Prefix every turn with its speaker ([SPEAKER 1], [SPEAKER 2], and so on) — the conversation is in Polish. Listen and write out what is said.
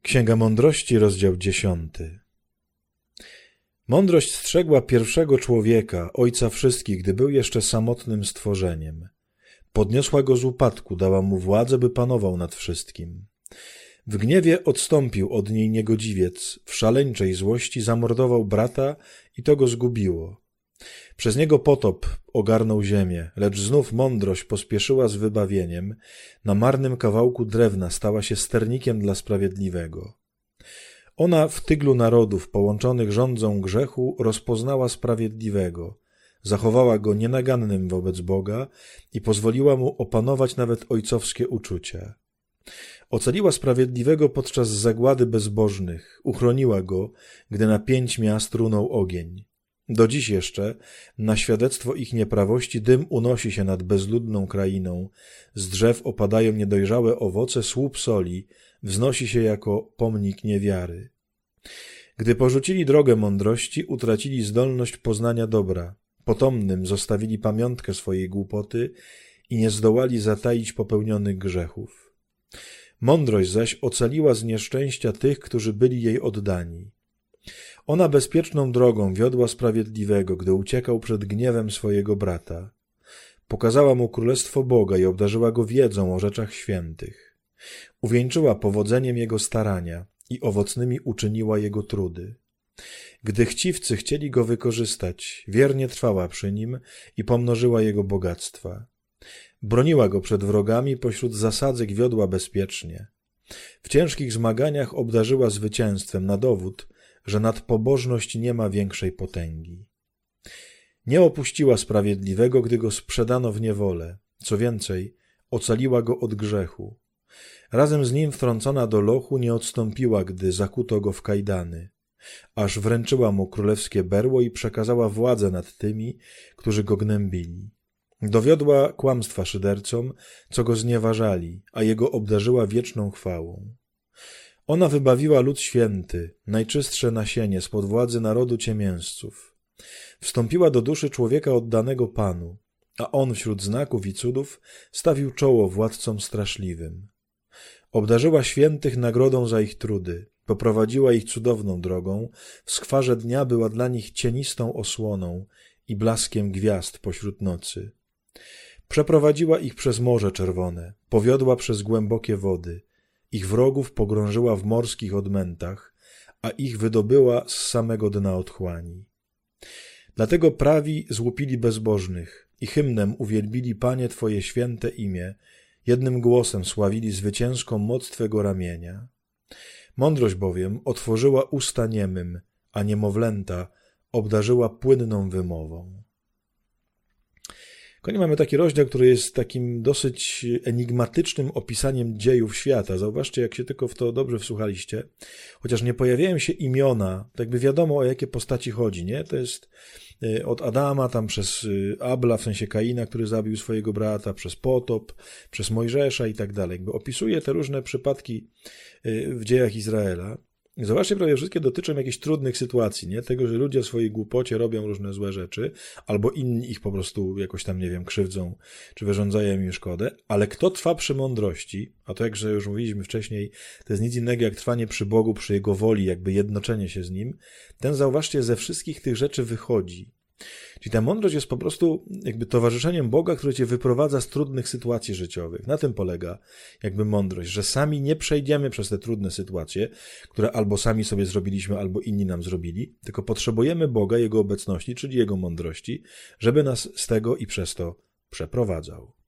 [SPEAKER 1] Księga Mądrości, rozdział 10. Mądrość strzegła pierwszego człowieka, ojca wszystkich, gdy był jeszcze samotnym stworzeniem. Podniosła go z upadku, dała mu władzę, by panował nad wszystkim. W gniewie odstąpił od niej niegodziwiec, w szaleńczej złości zamordował brata i to go zgubiło. Przez niego potop ogarnął ziemię, lecz znów mądrość pospieszyła z wybawieniem, na marnym kawałku drewna stała się sternikiem dla sprawiedliwego. Ona w tyglu narodów połączonych rządzą grzechu rozpoznała sprawiedliwego, zachowała go nienagannym wobec Boga i pozwoliła mu opanować nawet ojcowskie uczucia. Ocaliła sprawiedliwego podczas zagłady bezbożnych, uchroniła go, gdy na 5 miast runął ogień. Do dziś jeszcze, na świadectwo ich nieprawości, dym unosi się nad bezludną krainą, z drzew opadają niedojrzałe owoce, słup soli wznosi się jako pomnik niewiary. Gdy porzucili drogę mądrości, utracili zdolność poznania dobra, potomnym zostawili pamiątkę swojej głupoty i nie zdołali zataić popełnionych grzechów. Mądrość zaś ocaliła z nieszczęścia tych, którzy byli jej oddani. Ona bezpieczną drogą wiodła sprawiedliwego, gdy uciekał przed gniewem swojego brata. Pokazała mu królestwo Boga i obdarzyła go wiedzą o rzeczach świętych. Uwieńczyła powodzeniem jego starania i owocnymi uczyniła jego trudy. Gdy chciwcy chcieli go wykorzystać, wiernie trwała przy nim i pomnożyła jego bogactwa. Broniła go przed wrogami, pośród zasadzek wiodła bezpiecznie. W ciężkich zmaganiach obdarzyła zwycięstwem na dowód, że nad pobożność nie ma większej potęgi. Nie opuściła sprawiedliwego, gdy go sprzedano w niewolę. Co więcej, ocaliła go od grzechu. Razem z nim wtrącona do lochu nie odstąpiła, gdy zakuto go w kajdany. Aż wręczyła mu królewskie berło i przekazała władzę nad tymi, którzy go gnębili. Dowiodła kłamstwa szydercom, co go znieważali, a jego obdarzyła wieczną chwałą. Ona wybawiła lud święty, najczystsze nasienie spod władzy narodu ciemiężców. Wstąpiła do duszy człowieka oddanego Panu, a on wśród znaków i cudów stawił czoło władcom straszliwym. Obdarzyła świętych nagrodą za ich trudy, poprowadziła ich cudowną drogą, w skwarze dnia była dla nich cienistą osłoną i blaskiem gwiazd pośród nocy. Przeprowadziła ich przez Morze Czerwone, powiodła przez głębokie wody, ich wrogów pogrążyła w morskich odmętach, a ich wydobyła z samego dna otchłani. Dlatego prawi złupili bezbożnych i hymnem uwielbili, Panie, Twoje święte imię, jednym głosem sławili zwycięską moc Twego ramienia. Mądrość bowiem otworzyła usta niemym, a niemowlęta obdarzyła płynną wymową. Konie mamy taki rozdział, który jest takim dosyć enigmatycznym opisaniem dziejów świata. Zauważcie, jak się tylko w to dobrze wsłuchaliście. Chociaż nie pojawiają się imiona, tak by wiadomo, o jakie postaci chodzi, nie? To jest od Adama, tam przez Abla, w sensie Kaina, który zabił swojego brata, przez potop, przez Mojżesza i tak dalej. Jakby opisuje te różne przypadki w dziejach Izraela. Zobaczcie, prawie wszystkie dotyczą jakichś trudnych sytuacji, nie? Tego, że ludzie w swojej głupocie robią różne złe rzeczy, albo inni ich po prostu jakoś tam, nie wiem, krzywdzą, czy wyrządzają im szkodę, ale kto trwa przy mądrości, a to jakże już mówiliśmy wcześniej, to jest nic innego jak trwanie przy Bogu, przy Jego woli, jakby jednoczenie się z Nim, ten, zauważcie, ze wszystkich tych rzeczy wychodzi. Czyli ta mądrość jest po prostu jakby towarzyszeniem Boga, który cię wyprowadza z trudnych sytuacji życiowych. Na tym polega jakby mądrość, że sami nie przejdziemy przez te trudne sytuacje, które albo sami sobie zrobiliśmy, albo inni nam zrobili, tylko potrzebujemy Boga, Jego obecności, czyli Jego mądrości, żeby nas z tego i przez to przeprowadzał.